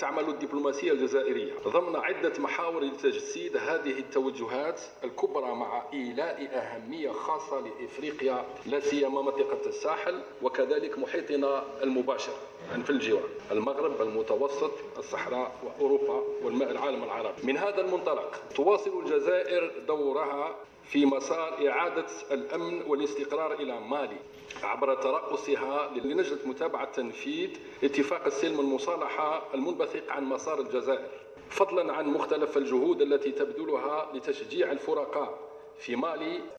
تعمل الدبلوماسية الجزائرية ضمن عدة محاور لتجسيد هذه التوجهات الكبرى مع إيلاء أهمية خاصة لإفريقيا لا سيما منطقة الساحل وكذلك محيطنا المباشر في الجوار المغرب المتوسط الصحراء وأوروبا والعالم العربي. من هذا المنطلق تواصل الجزائر دورها في مسار إعادة الأمن والاستقرار إلى مالي عبر ترأسها للجنة متابعة تنفيذ اتفاق السلم المصالحة المنبثق عن مسار الجزائر، فضلا عن مختلف الجهود التي تبذلها لتشجيع الفرقاء في مالي